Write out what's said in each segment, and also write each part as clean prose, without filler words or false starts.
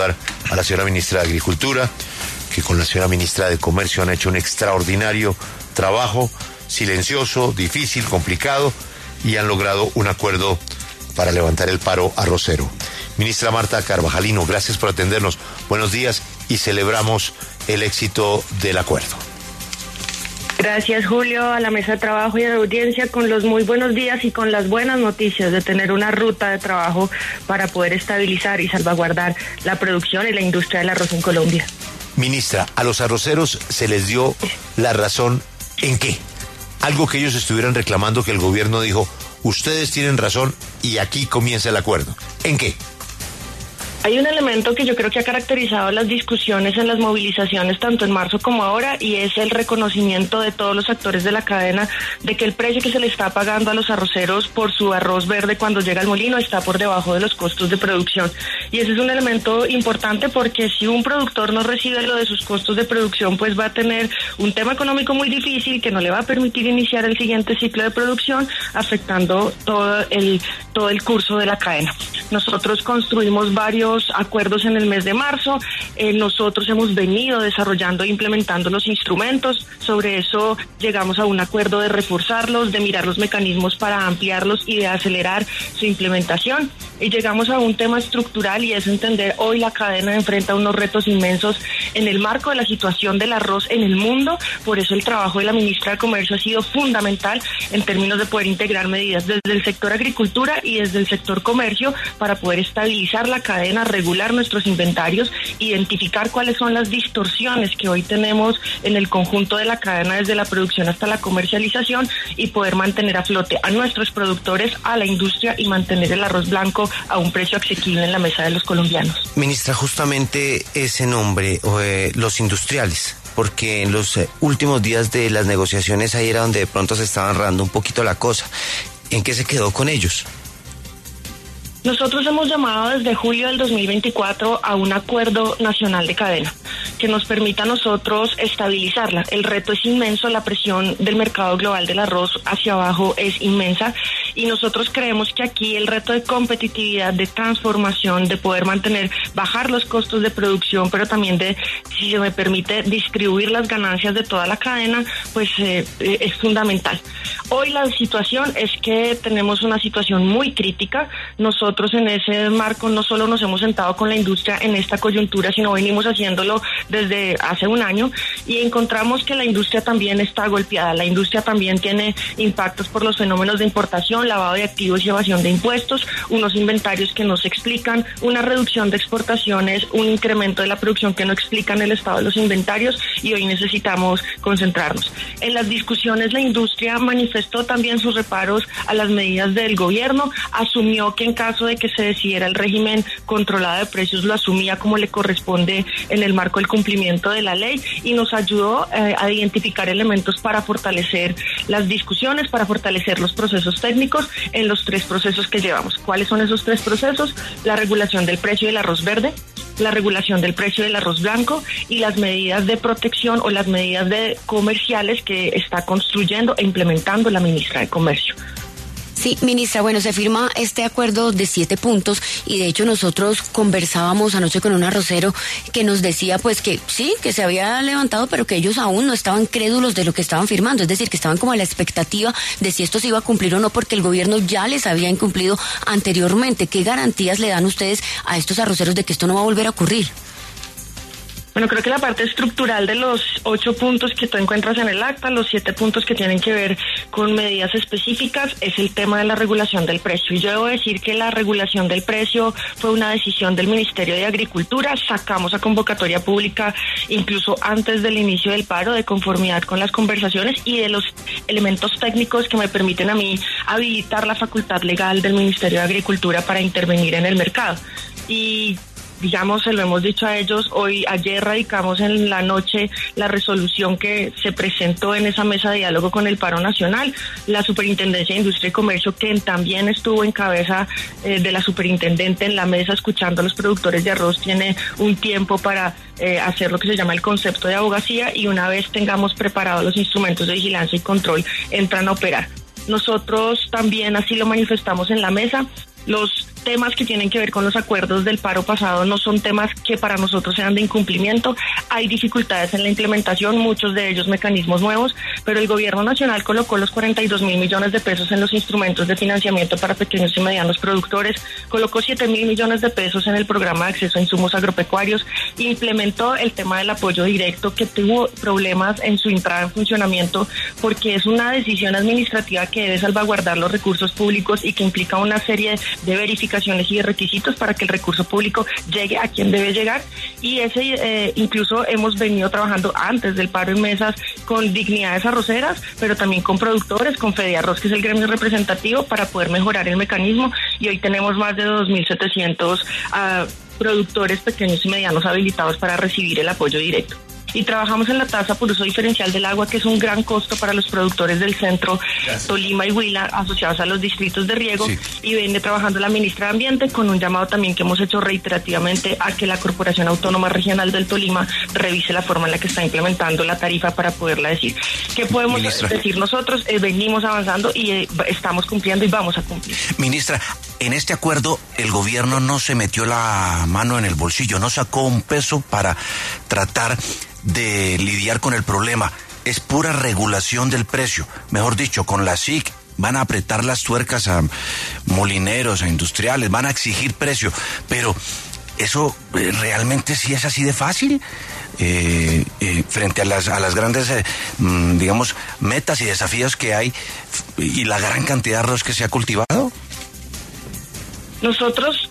a la señora ministra de Agricultura, que con la señora ministra de Comercio han hecho un extraordinario trabajo, silencioso, difícil, complicado, y han logrado un acuerdo para levantar el paro arrocero. Ministra Marta Carvajalino, gracias por atendernos. Buenos días y celebramos el éxito del acuerdo. Gracias, Julio, a la mesa de trabajo y a la audiencia con los muy buenos días y con las buenas noticias de tener una ruta de trabajo para poder estabilizar y salvaguardar la producción y la industria del arroz en Colombia. Ministra, a los arroceros se les dio la razón ¿en qué? Algo que ellos estuvieran reclamando, que el gobierno dijo, ustedes tienen razón y aquí comienza el acuerdo. ¿En qué? Hay un elemento que yo creo que ha caracterizado las discusiones en las movilizaciones tanto en marzo como ahora, y es el reconocimiento de todos los actores de la cadena de que el precio que se le está pagando a los arroceros por su arroz verde cuando llega al molino está por debajo de los costos de producción. Y ese es un elemento importante porque si un productor no recibe lo de sus costos de producción, pues va a tener un tema económico muy difícil que no le va a permitir iniciar el siguiente ciclo de producción, afectando todo el curso de la cadena. Nosotros construimos varios acuerdos en el mes de marzo. Nosotros hemos venido desarrollando e implementando los instrumentos. Sobre eso llegamos a un acuerdo de reforzarlos, de mirar los mecanismos para ampliarlos y de acelerar su implementación. Y llegamos a un tema estructural, y es entender hoy la cadena enfrenta unos retos inmensos en el marco de la situación del arroz en el mundo. Por eso el trabajo de la ministra de Comercio ha sido fundamental en términos de poder integrar medidas desde el sector agricultura y desde el sector comercio para poder estabilizar la cadena, regular nuestros inventarios, identificar cuáles son las distorsiones que hoy tenemos en el conjunto de la cadena desde la producción hasta la comercialización, y poder mantener a flote a nuestros productores, a la industria, y mantener el arroz blanco a un precio asequible en la mesa de los colombianos. Ministra, justamente ese nombre, los industriales, porque en los últimos días de las negociaciones ahí era donde de pronto se estaba enredando un poquito la cosa. ¿En qué se quedó con ellos? Nosotros hemos llamado desde julio del 2024 a un acuerdo nacional de cadena que nos permita a nosotros estabilizarla. El reto es inmenso, la presión del mercado global del arroz hacia abajo es inmensa, y nosotros creemos que aquí el reto de competitividad, de transformación, de poder bajar los costos de producción, pero también de, si se me permite, distribuir las ganancias de toda la cadena, pues es fundamental. Hoy la situación es que tenemos una situación muy crítica. Nosotros en ese marco no solo nos hemos sentado con la industria en esta coyuntura, sino venimos haciéndolo desde hace un año, y encontramos que la industria también está golpeada. La industria también tiene impactos por los fenómenos de importación, lavado de activos y evasión de impuestos, unos inventarios que no se explican, una reducción de exportaciones, un incremento de la producción que no explican el estado de los inventarios, y hoy necesitamos concentrarnos. En las discusiones la industria manifestó también sus reparos a las medidas del gobierno, asumió que en caso de que se decidiera el régimen controlado de precios lo asumía como le corresponde en el marco del cumplimiento de la ley, y nos ayudó a identificar elementos para fortalecer las discusiones, para fortalecer los procesos técnicos en los 3 procesos que llevamos. ¿Cuáles son esos 3 procesos? La regulación del precio del arroz verde, la regulación del precio del arroz blanco y las medidas de protección o las medidas comerciales que está construyendo e implementando la ministra de Comercio. Sí, ministra, bueno, se firma este acuerdo de 7 puntos, y de hecho nosotros conversábamos anoche con un arrocero que nos decía pues que sí, que se había levantado, pero que ellos aún no estaban crédulos de lo que estaban firmando, es decir, que estaban como a la expectativa de si esto se iba a cumplir o no, porque el gobierno ya les había incumplido anteriormente. ¿Qué garantías le dan ustedes a estos arroceros de que esto no va a volver a ocurrir? Bueno, creo que la parte estructural de los 8 puntos que tú encuentras en el acta, los 7 puntos que tienen que ver con medidas específicas, es el tema de la regulación del precio. Y yo debo decir que la regulación del precio fue una decisión del Ministerio de Agricultura. Sacamos a convocatoria pública incluso antes del inicio del paro, de conformidad con las conversaciones y de los elementos técnicos que me permiten a mí habilitar la facultad legal del Ministerio de Agricultura para intervenir en el mercado. Y digamos, se lo hemos dicho a ellos, ayer radicamos en la noche la resolución que se presentó en esa mesa de diálogo con el paro nacional. La Superintendencia de Industria y Comercio, que también estuvo en cabeza de la superintendente en la mesa escuchando a los productores de arroz, tiene un tiempo para hacer lo que se llama el concepto de abogacía, y una vez tengamos preparados los instrumentos de vigilancia y control, entran a operar. Nosotros también así lo manifestamos en la mesa. Los temas que tienen que ver con los acuerdos del paro pasado no son temas que para nosotros sean de incumplimiento. Hay dificultades en la implementación, muchos de ellos mecanismos nuevos, pero el gobierno nacional colocó los 42.000 millones de pesos en los instrumentos de financiamiento para pequeños y medianos productores, colocó 7.000 millones de pesos en el programa de acceso a insumos agropecuarios, implementó el tema del apoyo directo, que tuvo problemas en su entrada en funcionamiento porque es una decisión administrativa que debe salvaguardar los recursos públicos y que implica una serie de verificaciones y de requisitos para que el recurso público llegue a quien debe llegar, y ese incluso hemos venido trabajando antes del paro en mesas con Dignidades Arroceras, pero también con productores, con Fediarroz, que es el gremio representativo, para poder mejorar el mecanismo, y hoy tenemos más de 2.700 productores pequeños y medianos habilitados para recibir el apoyo directo. Y trabajamos en la tasa por uso diferencial del agua, que es un gran costo para los productores del centro, Tolima y Huila, asociados a los distritos de riego, sí. Y viene trabajando la ministra de Ambiente con un llamado también que hemos hecho reiterativamente a que la Corporación Autónoma Regional del Tolima revise la forma en la que está implementando la tarifa para poderla decir. ¿Qué podemos decir nosotros? Venimos avanzando y estamos cumpliendo y vamos a cumplir. Ministra, en este acuerdo el gobierno no se metió la mano en el bolsillo, no sacó un peso para tratar de lidiar con el problema. Es pura regulación del precio. Mejor dicho, con la SIC van a apretar las tuercas a molineros, a industriales, van a exigir precio. Pero eso realmente sí es así de fácil. Frente a las grandes, digamos, metas y desafíos que hay y la gran cantidad de arroz que se ha cultivado. Nosotros,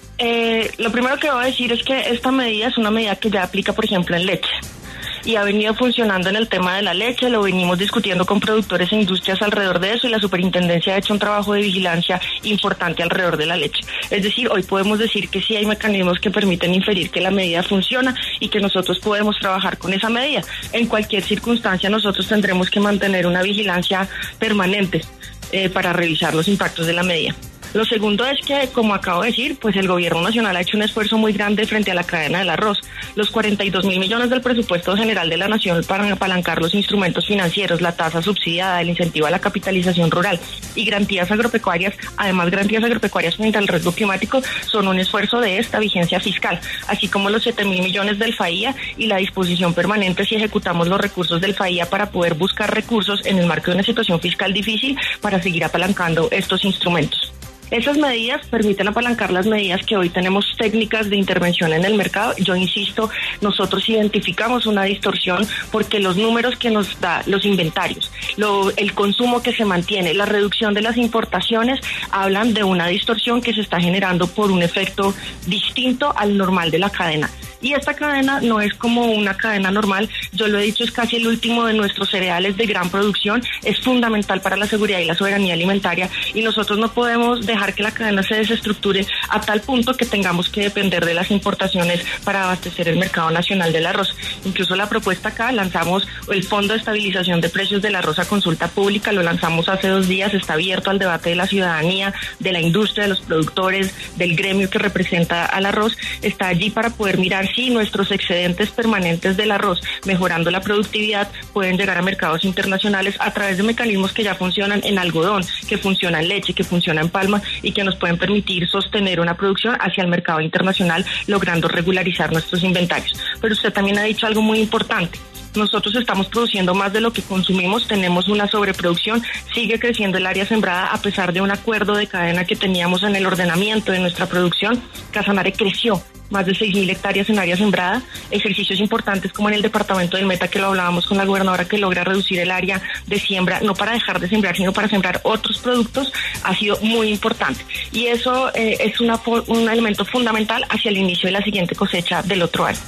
lo primero que voy a decir es que esta medida es una medida que ya aplica, por ejemplo, en leche. Y ha venido funcionando en el tema de la leche, lo venimos discutiendo con productores e industrias alrededor de eso, y la superintendencia ha hecho un trabajo de vigilancia importante alrededor de la leche. Es decir, hoy podemos decir que sí hay mecanismos que permiten inferir que la medida funciona y que nosotros podemos trabajar con esa medida. En cualquier circunstancia nosotros tendremos que mantener una vigilancia permanente para revisar los impactos de la medida. Lo segundo es que, como acabo de decir, pues el gobierno nacional ha hecho un esfuerzo muy grande frente a la cadena del arroz. Los 42.000 millones del presupuesto general de la nación para apalancar los instrumentos financieros, la tasa subsidiada, el incentivo a la capitalización rural y garantías agropecuarias, además garantías agropecuarias frente al riesgo climático, son un esfuerzo de esta vigencia fiscal, así como los 7.000 millones del FAIA y la disposición permanente si ejecutamos los recursos del FAIA para poder buscar recursos en el marco de una situación fiscal difícil para seguir apalancando estos instrumentos. Esas medidas permiten apalancar las medidas que hoy tenemos técnicas de intervención en el mercado. Yo insisto, nosotros identificamos una distorsión porque los números que nos da los inventarios, el consumo que se mantiene, la reducción de las importaciones, hablan de una distorsión que se está generando por un efecto distinto al normal de la cadena. Y esta cadena no es como una cadena normal, yo lo he dicho, es casi el último de nuestros cereales de gran producción, es fundamental para la seguridad y la soberanía alimentaria, y nosotros no podemos dejar que la cadena se desestructure a tal punto que tengamos que depender de las importaciones para abastecer el mercado nacional del arroz. Incluso la propuesta acá, lanzamos el Fondo de Estabilización de Precios del Arroz a consulta pública, lo lanzamos hace 2 días, está abierto al debate de la ciudadanía, de la industria, de los productores, del gremio que representa al arroz, está allí para poder mirar si nuestros excedentes permanentes del arroz, mejorando la productividad, pueden llegar a mercados internacionales a través de mecanismos que ya funcionan en algodón, que funciona en leche, que funciona en palma y que nos pueden permitir sostener una producción hacia el mercado internacional, logrando regularizar nuestros inventarios. Pero usted también ha dicho algo muy importante. Nosotros estamos produciendo más de lo que consumimos, tenemos una sobreproducción, sigue creciendo el área sembrada a pesar de un acuerdo de cadena que teníamos en el ordenamiento de nuestra producción. Casanare creció más de 6.000 hectáreas en área sembrada, ejercicios importantes como en el departamento del Meta, que lo hablábamos con la gobernadora, que logra reducir el área de siembra, no para dejar de sembrar, sino para sembrar otros productos, ha sido muy importante. Y eso es un elemento fundamental hacia el inicio de la siguiente cosecha del otro año.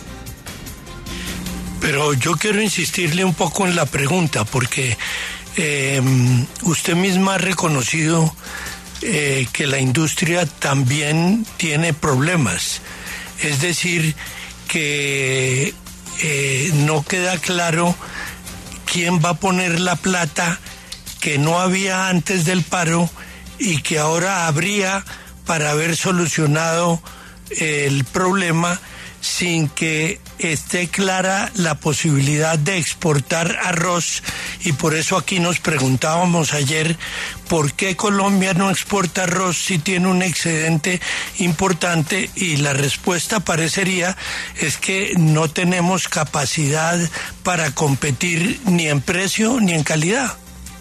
Pero yo quiero insistirle un poco en la pregunta, porque usted misma ha reconocido que la industria también tiene problemas. Es decir, que no queda claro quién va a poner la plata que no había antes del paro y que ahora habría para haber solucionado el problema sin que esté clara la posibilidad de exportar arroz, y por eso aquí nos preguntábamos ayer por qué Colombia no exporta arroz si tiene un excedente importante, y la respuesta parecería es que no tenemos capacidad para competir ni en precio ni en calidad.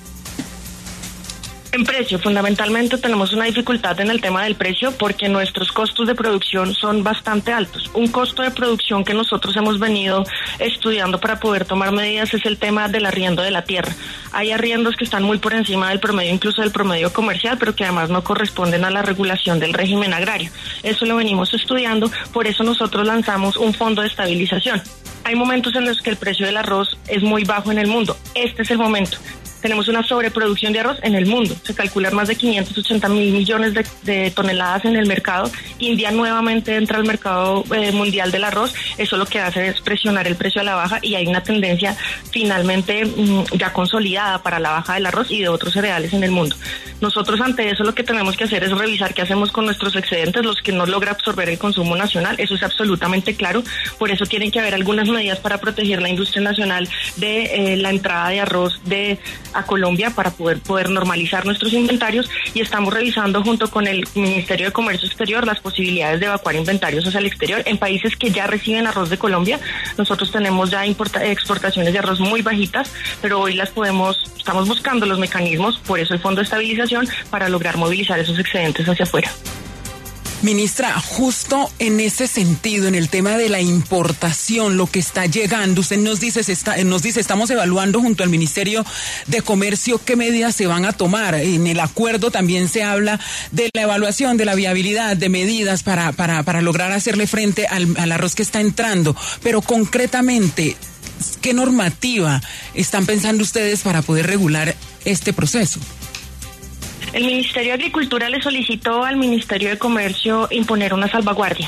En precio, fundamentalmente tenemos una dificultad en el tema del precio porque nuestros costos de producción son bastante altos. Un costo de producción que nosotros hemos venido estudiando para poder tomar medidas es el tema del arriendo de la tierra. Hay arriendos que están muy por encima del promedio, incluso del promedio comercial, pero que además no corresponden a la regulación del régimen agrario. Eso lo venimos estudiando, por eso nosotros lanzamos un fondo de estabilización. Hay momentos en los que el precio del arroz es muy bajo en el mundo. Este es el momento. Tenemos una sobreproducción de arroz en el mundo. Se calculan más de 580 mil millones de toneladas en el mercado. India nuevamente entra al mercado mundial del arroz. Eso lo que hace es presionar el precio a la baja y hay una tendencia finalmente ya consolidada para la baja del arroz y de otros cereales en el mundo. Nosotros ante eso lo que tenemos que hacer es revisar qué hacemos con nuestros excedentes, los que no logra absorber el consumo nacional. Eso es absolutamente claro. Por eso tienen que haber algunas medidas para proteger la industria nacional de la entrada de arroz a Colombia para poder normalizar nuestros inventarios, y estamos revisando junto con el Ministerio de Comercio Exterior las posibilidades de evacuar inventarios hacia el exterior en países que ya reciben arroz de Colombia. Nosotros tenemos ya exportaciones de arroz muy bajitas, pero hoy estamos buscando los mecanismos, por eso el Fondo de Estabilización, para lograr movilizar esos excedentes hacia afuera. Ministra, justo en ese sentido, en el tema de la importación, lo que está llegando, usted nos dice, estamos evaluando junto al Ministerio de Comercio qué medidas se van a tomar. En el acuerdo también se habla de la evaluación, de la viabilidad, de medidas para lograr hacerle frente al arroz que está entrando. Pero concretamente, ¿qué normativa están pensando ustedes para poder regular este proceso? El Ministerio de Agricultura le solicitó al Ministerio de Comercio imponer una salvaguardia.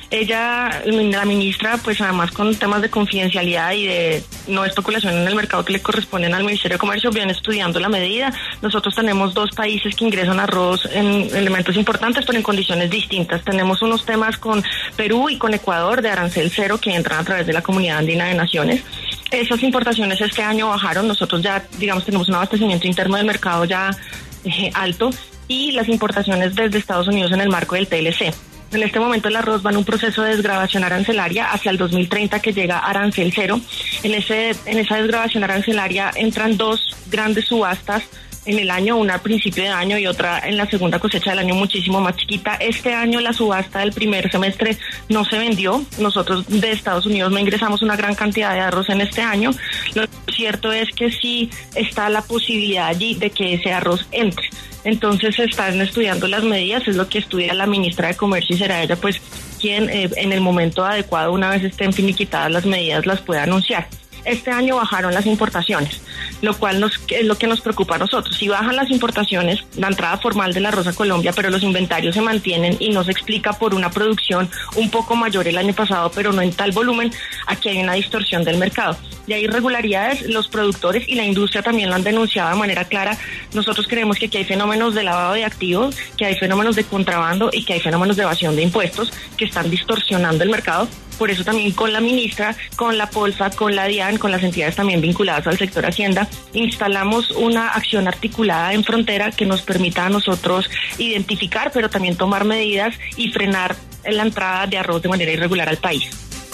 La ministra, pues además con temas de confidencialidad y de no especulación en el mercado que le corresponden al Ministerio de Comercio, viene estudiando la medida. Nosotros tenemos 2 países que ingresan arroz en elementos importantes, pero en condiciones distintas. Tenemos unos temas con Perú y con Ecuador de arancel cero que entran a través de la Comunidad Andina de Naciones. Esas importaciones este año bajaron. Nosotros ya, tenemos un abastecimiento interno del mercado ya alto, y las importaciones desde Estados Unidos en el marco del TLC. En este momento el arroz va en un proceso de desgravación arancelaria hacia el 2030 que llega a arancel cero. En esa desgravación arancelaria entran 2 grandes subastas en el año, una al principio de año y otra en la segunda cosecha del año, muchísimo más chiquita. Este año la subasta del primer semestre no se vendió. Nosotros de Estados Unidos no ingresamos una gran cantidad de arroz en este año. Lo cierto es que sí está la posibilidad allí de que ese arroz entre. Entonces se están estudiando las medidas, es lo que estudia la ministra de Comercio, y será ella pues quien en el momento adecuado, una vez estén finiquitadas las medidas, las pueda anunciar. Este año bajaron las importaciones, lo cual es lo que nos preocupa a nosotros. Si bajan las importaciones, la entrada formal del arroz a Colombia, pero los inventarios se mantienen y no se explica por una producción un poco mayor el año pasado, pero no en tal volumen, aquí hay una distorsión del mercado. Y hay irregularidades, los productores y la industria también lo han denunciado de manera clara. Nosotros creemos que aquí hay fenómenos de lavado de activos, que hay fenómenos de contrabando y que hay fenómenos de evasión de impuestos que están distorsionando el mercado. Por eso también con la ministra, con la Polsa, con la DIAN, con las entidades también vinculadas al sector Hacienda, instalamos una acción articulada en frontera que nos permita a nosotros identificar, pero también tomar medidas y frenar la entrada de arroz de manera irregular al país.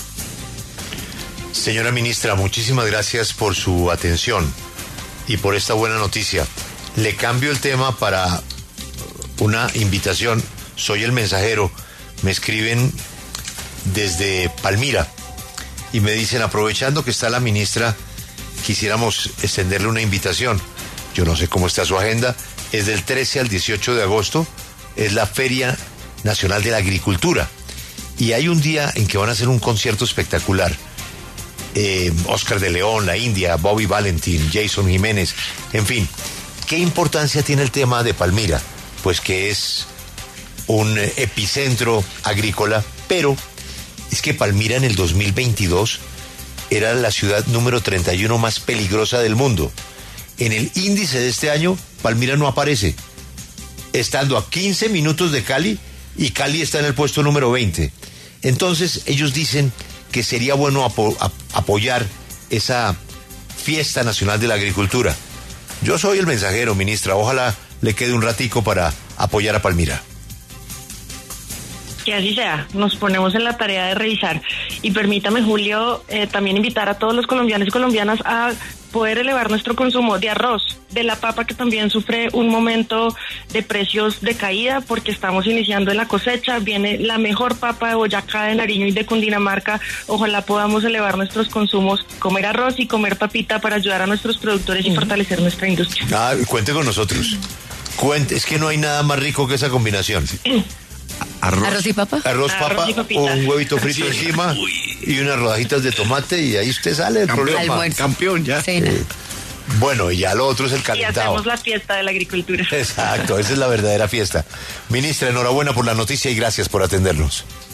Señora ministra, muchísimas gracias por su atención y por esta buena noticia. Le cambio el tema para una invitación. Soy El Mensajero. Me escriben desde Palmira y me dicen, aprovechando que está la ministra, quisiéramos extenderle una invitación. Yo no sé cómo está su agenda. Es del 13 al 18 de agosto. Es la Feria Nacional de la Agricultura. Y hay un día en que van a hacer un concierto espectacular. Oscar de León, la India, Bobby Valentín, Jason Jiménez, en fin. ¿Qué importancia tiene el tema de Palmira? Pues que es un epicentro agrícola, pero es que Palmira en el 2022 era la ciudad número 31 más peligrosa del mundo. En el índice de este año, Palmira no aparece, estando a 15 minutos de Cali, y Cali está en el puesto número 20. Entonces ellos dicen que sería bueno apoyar esa fiesta nacional de la agricultura. Yo soy el mensajero, ministra, ojalá le quede un ratico para apoyar a Palmira. Que así sea, nos ponemos en la tarea de revisar. Y permítame, Julio, también invitar a todos los colombianos y colombianas a poder elevar nuestro consumo de arroz, de la papa, que también sufre un momento de precios de caída porque estamos iniciando en la cosecha, viene la mejor papa de Boyacá, de Nariño y de Cundinamarca. Ojalá podamos elevar nuestros consumos, comer arroz y comer papita para ayudar a nuestros productores y fortalecer nuestra industria. Cuente con nosotros. Es que no hay nada más rico que esa combinación. Arroz y papa. Arroz, papa, o un huevito frito encima y unas rodajitas de tomate y ahí usted sale del problema. Almuerzo. Campeón ya. Cena. Bueno, y ya lo otro es el Y calentado. hacemos la fiesta de la agricultura. Exacto, esa es la verdadera fiesta. Ministra, enhorabuena por la noticia y gracias por atendernos.